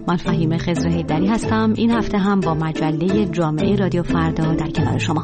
من فهیمه خضر حیدری هستم. این هفته هم با مجله جامعه رادیو فردا در کنار شما.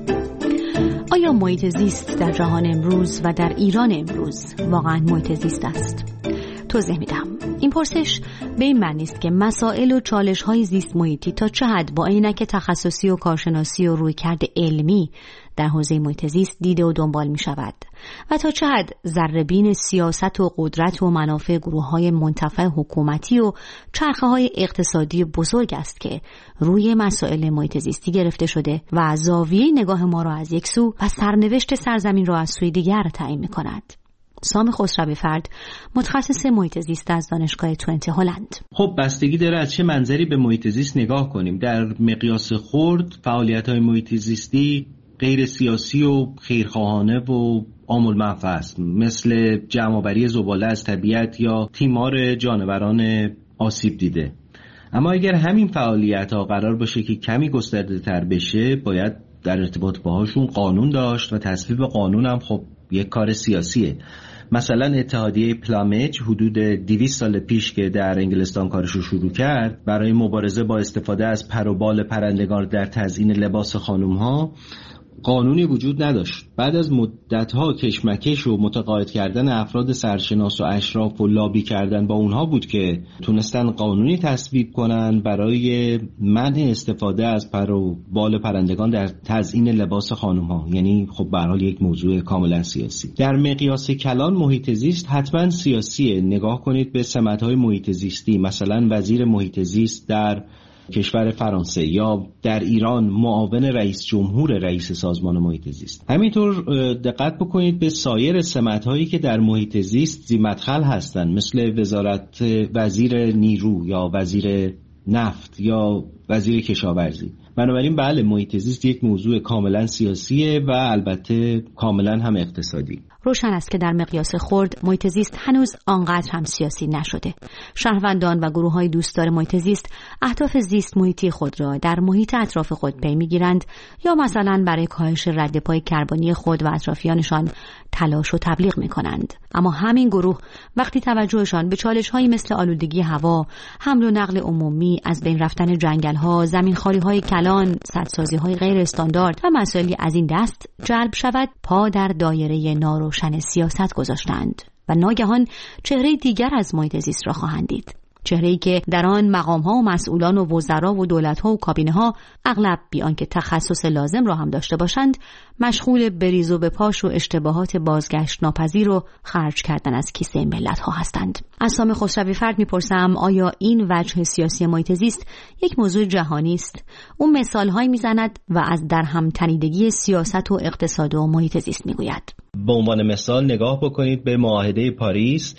آیا محیط زیست در جهان امروز و در ایران امروز واقعا محیط زیست است؟ توضیح میدم. این پرسش به این معنی است که مسائل و چالش‌های زیست محیطی تا چه حد با عینک تخصصی و کارشناسی و رویکرد علمی در حوزه محیط زیست دیده و دنبال می شود و تا چه حد ذره‌بین سیاست و قدرت و منافع گروه‌های منتفع حکومتی و چرخه‌های اقتصادی بزرگ است که روی مسائل محیط زیستی گرفته شده و زاویه نگاه ما را از یک سو و سرنوشت سرزمین را از سوی دیگر تعیین می‌کند. سام خسروی فرد، متخصص محیط زیست از دانشگاه تورنت هلند. خب بستگی داره از چه منظری به محیط زیست نگاه کنیم. در مقیاس خرد فعالیت‌های محیط زیستی غیر سیاسی و خیرخواهانه و عام المنفعه است، مثل جمع‌آوری زباله از طبیعت یا تیمار جانوران آسیب دیده. اما اگر همین فعالیت‌ها قرار باشه که کمی گسترده‌تر بشه، باید در ارتباط باهاشون قانون داشت و تصویب قانون هم خب یک کار سیاسیه. مثلا اتحادیه پلامج حدود 200 سال پیش که در انگلستان کارش رو شروع کرد، برای مبارزه با استفاده از پر و بال پرندگان در تزیین لباس خانم‌ها قانونی وجود نداشت. بعد از مدت‌ها کشمکش و متقاعد کردن افراد سرشناس و اشراف و لابی کردن با اونها بود که تونستن قانونی تصویب کنن برای منع استفاده از پر و بال پرندگان در تزیین لباس خانم‌ها. یعنی خب به هر حال یک موضوع کاملا سیاسی. در مقیاس کلان محیط زیست حتما سیاسیه. نگاه کنید به سمت‌های محیط زیستی، مثلا وزیر محیط زیست در کشور فرانسه یا در ایران معاون رئیس جمهور رئیس سازمان محیط زیست. همینطور دقت بکنید به سایر سمت‌هایی که در محیط زیست ذی‌مدخل هستند، مثل وزارت وزیر نیرو یا وزیر نفت یا وزیر کشاورزی. بنابراین بله، محیط زیست یک موضوع کاملا سیاسیه و البته کاملا هم اقتصادی. روشن است که در مقیاس خرد محیط زیست هنوز آنقدر هم سیاسی نشده. شهروندان و گروه‌های دوستدار محیط زیست اهداف زیست محیطی خود را در محیط اطراف خود پی می‌گیرند یا مثلا برای کاهش ردپای کربنی خود و اطرافیانشان تلاش و تبلیغ می‌کنند. اما همین گروه وقتی توجهشان به چالش‌هایی مثل آلودگی هوا، حمل و نقل عمومی، از بین رفتن جنگل‌ها، زمین‌خواری‌های کلان، سدسازی‌های غیر استاندارد و مسائلی از این دست جلب شود، پا در دایره ناروشن سیاست گذاشتند و ناگهان چهره دیگر از محیط زیست را خواهند دید. چهره‌ای که در آن مقام‌ها و مسئولان و وزرا و دولت‌ها و کابینه‌ها اغلب بی آنکه تخصص لازم را هم داشته باشند، مشغول بریز و بپاش و اشتباهات بازگشت ناپذیر و خرج کردن از کیسه ملت‌ها هستند. از سام خسروی فرد می‌پرسم آیا این وجه سیاسی محیط زیست یک موضوع جهانی است؟ اون مثال‌هایی می‌زند و از درهم تنیدگی سیاست و اقتصاد و محیط زیست می‌گوید. به عنوان مثال نگاه بکنید به معاهده پاریس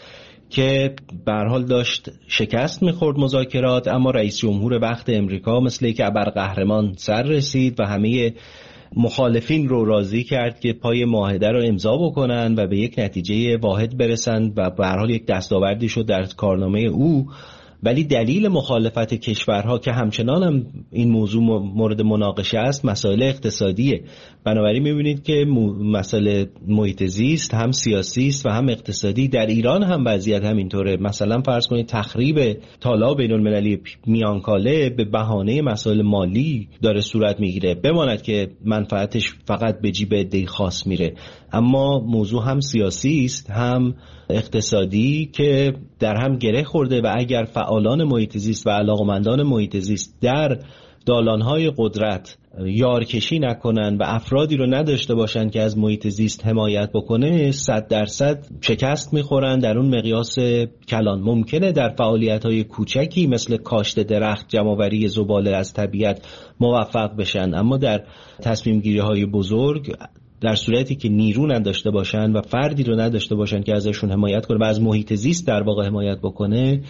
که به هر حال داشت شکست می‌خورد مذاکرات، اما رئیس جمهور وقت امریکا مثل که ابرقهرمان سر رسید و همه مخالفین رو راضی کرد که پای معاهده رو امضا بکنن و به یک نتیجه واحد برسند و به هر حال یک دستاوردی شد در کارنامه او. ولی دلیل مخالفت کشورها که همچنان هم این موضوع مورد مناقشه است مسائل اقتصادیه. بنابراین می‌بینید که مسئله محیط زیست هم سیاسی است و هم اقتصادی. در ایران هم وضعیت همینطوره. مثلا فرض کنید تخریب تالاب بین‌المللی میانکاله به بهانه مسائل مالی داره صورت میگیره، بماند که منفعتش فقط به جیب عده‌ای خاص میره، اما موضوع هم سیاسی است هم اقتصادی که در هم گره خورده و اگر فعالان محیط زیست و علاقمندان محیط زیست در دالانهای قدرت یارکشی نکنن و افرادی رو نداشته باشن که از محیط زیست حمایت بکنه، 100% شکست میخورن در اون مقیاس کلان. ممکنه در فعالیت‌های کوچکی مثل کاشت درخت، جمع‌آوری زباله از طبیعت موفق بشن، اما در تصمیم گیری های بزرگ در صورتی که نیرو نداشته باشن و فردی رو نداشته باشن که ازشون حمایت کنه و از محیط زیست در واقع حمایت بکنه،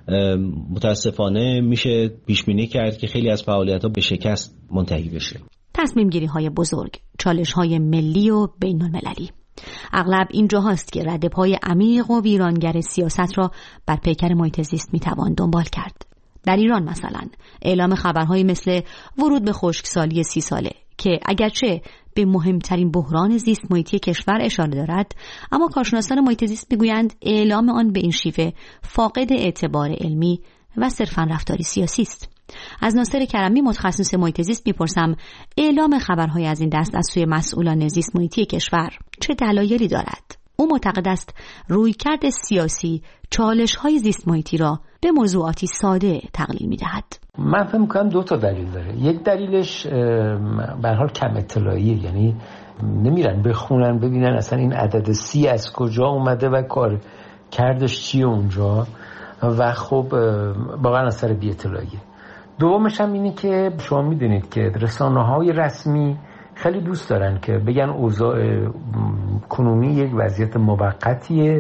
متاسفانه میشه پیش بینی کرد که خیلی از فعالیت‌ها به شکست منتهی بشه. تصمیم گیری های بزرگ، چالش های ملی و بین المللی. اغلب این جاهاست که ردپای عمیق و ویرانگر سیاست را بر پیکر محیط زیست میتوان دنبال کرد. در ایران مثلا اعلام خبرهایی مثل ورود به خشکسالی 30 ساله که اگرچه به مهمترین بحران زیست محیطی کشور اشاره دارد، اما کارشناسان محیط زیست میگویند اعلام آن به این شیوه فاقد اعتبار علمی و صرفاً رفتاری سیاسی است. از ناصر کرمی متخصص محیط زیست میپرسم اعلام خبرهای از این دست از سوی مسئولان زیست محیطی کشور چه دلایلی دارد؟ او معتقد است رویکرد سیاسی چالش‌های زیست محیطی را به موضوعاتی ساده تقلیل می‌دهد. من فکر می‌کنم 2 تا دلیل داره. یک دلیلش به هر حال کم اطلاعیه، یعنی نمیرن بخونن ببینن اصلا این عدد 30 از کجا اومده و کار کردش چیه اونجا و خب واقعا اثر بی اطلاعیه. دومش هم اینه که شما میدونید که رسانه‌های رسمی خیلی دوست دارن که بگن اوضاع کنونی یک وضعیت موقتیه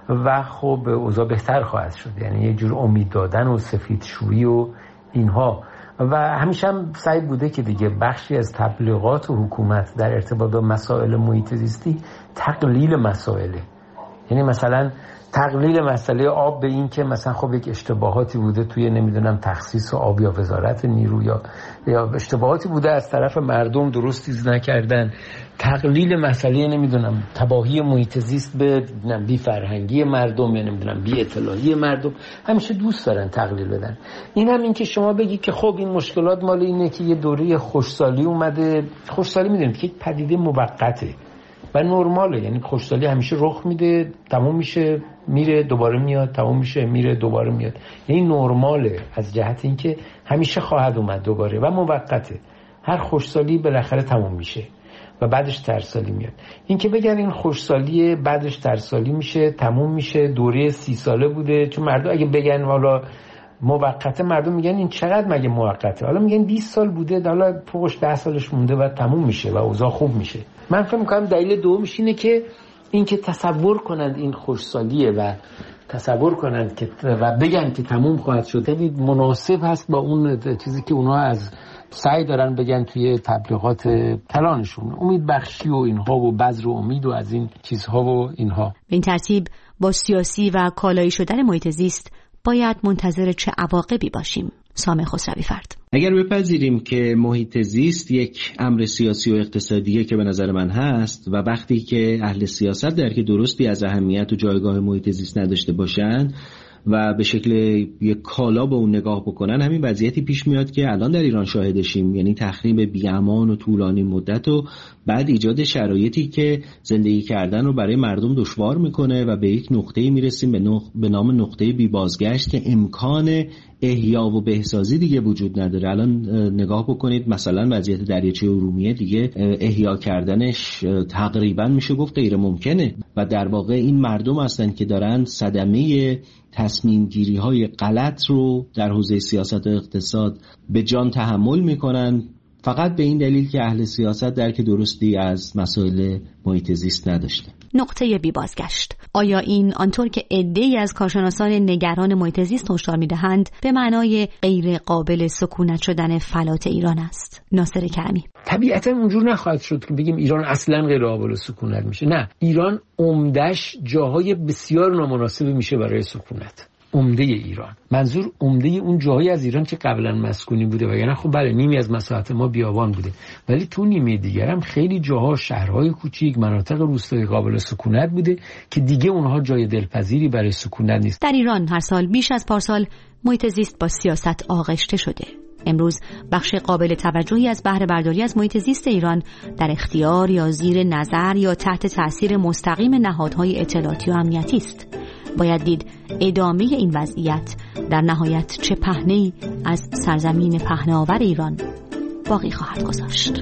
و خب اوضاع بهتر خواهد شد، یعنی یه جور امید دادن و سفیدشویی و اینها. و همیشه هم سعی بوده که دیگه بخشی از تبلیغات و حکومت در ارتباط با مسائل محیط زیستی تقلیل مسائله، یعنی مثلا تقلیل مسئله آب به این که مثلا خب یک اشتباهاتی بوده توی نمیدونم تخصیص آب یا وزارت نیرو یا اشتباهاتی بوده از طرف مردم درست نکردن، تقلیل مسئله نمیدونم تباهی محیط زیست به بی فرهنگی مردم یا نمیدونم بی اطلاعی مردم. همیشه دوست دارن تقلیل بدن. این هم این که شما بگی که خب این مشکلات مال اینه که یه دوره خوشسالی اومده. خوشسالی میدونید که یک پدیده موقته و نرماله، یعنی خوشسالی همیشه رخ میده، تموم میشه میره دوباره میاد، تموم میشه میره دوباره میاد، یعنی نرماله از جهت اینکه همیشه خواهد اومد دوباره و موقته. هر خوشسالی بالاخره تموم میشه و بعدش ترسالی میاد. این که بگن این خوشسالی بعدش ترسالی میشه تموم میشه دوره 30 ساله بوده، چون مردم اگه بگن حالا موقته مردم میگن این چقدر مگه موقته، حالا میگن 20 سال بوده حالا فوقش 10 سالش مونده و تموم میشه و اوضاع خوب میشه. من فکر می‌کنم دلیل دومش اینه که اینکه تصور کنند این خوشسالیه و تصور کنند که و بگن که تموم خواهد شد، یعنی مناسب هست با اون چیزی که اونا از سعی دارن بگن توی تبلیغات کلانشون، امید بخشی و اینها و بذر امید و از این چیزها و اینها. به این ترتیب با سیاسی و کالایی شدن محیط زیست باید منتظر چه عواقبی باشیم؟ سامح خسروی فرد. اگر بپذیریم که محیط زیست یک امر سیاسی و اقتصادیه که به نظر من هست و وقتی که اهل سیاست درک درستی از اهمیت و جایگاه محیط زیست نداشته باشن و به شکل یک کالا به اون نگاه بکنن، همین وضعیتی پیش میاد که الان در ایران شاهدشیم، یعنی تخریب بی‌امان و طولانی مدت و بعد ایجاد شرایطی که زندگی کردن رو برای مردم دشوار میکنه و به یک نقطه‌ای میرسیم به نام نقطه بی بازگشت که امکان احیا و بهسازی دیگه وجود نداره. الان نگاه بکنید مثلا وضعیت دریاچه ارومیه دیگه احیا کردنش تقریبا میشه گفت غیر ممکنه و در واقع این مردم هستن که دارن صدمه تصمیم گیری های غلط رو در حوزه سیاست و اقتصاد به جان تحمل میکنن، فقط به این دلیل که اهل سیاست درک درستی از مسائل محیط زیست نداشته. نقطه بی بازگشت. آیا این آنطور که عده‌ای از کارشناسان نگران محیط زیست هشدار می‌دهند به معنای غیر قابل سکونت شدن فلات ایران است؟ ناصر کرمی. طبیعتا اونجور نخواهد شد که بگیم ایران اصلا غیر قابل سکونت میشه. نه، ایران عمده‌اش جاهای بسیار نامناسبی میشه برای سکونت. عمده ایران، منظور عمده اون جاهایی از ایران که قبلا مسکونی بوده، وگرنه خب بله نیمی از مساحت ما بیابان بوده، ولی تو نیمه دیگر هم خیلی جاها شهرهای کوچیک، مناطق روستایی قابل سکونت بوده که دیگه اونها جای دلپذیری برای سکونت نیست. در ایران هر سال بیش از پارسال محیط زیست با سیاست آغشته شده. امروز بخش قابل توجهی از بهره برداری از محیط زیست ایران در اختیار یا زیر نظر یا تحت تأثیر مستقیم نهادهای اطلاعاتی و امنیتی است. باید دید ادامه این وضعیت در نهایت چه پهنه‌ای از سرزمین پهنه‌آور ایران باقی خواهد گذاشت.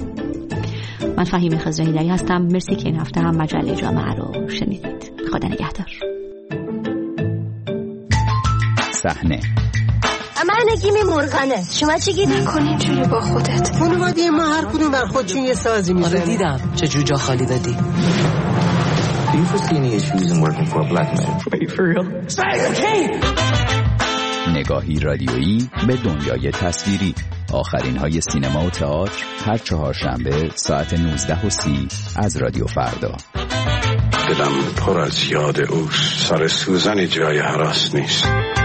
من فهیم خضره‌هیدری هستم. مرسی که این هفته هم مجله جامعه رو شنیدید. خدا نگهدار. صحنه من نگیمی مرغانه. شما چی گید نکنی اینجوری با خودت؟ خانواده ما هر کدوم بر خودشون یه سازی میزنه. آره دیدم چه جوجا خالی دادی. Do you foresee any issues in working for a black man? Wait, for real? نگاهی رادیویی به دنیای تصویری. آخرین های سینما و تئاتر هر چهارشنبه ساعت 19:30 از رادیو فردا. دلم پر از یاد اوست، سر سوزن جای هراس نیست.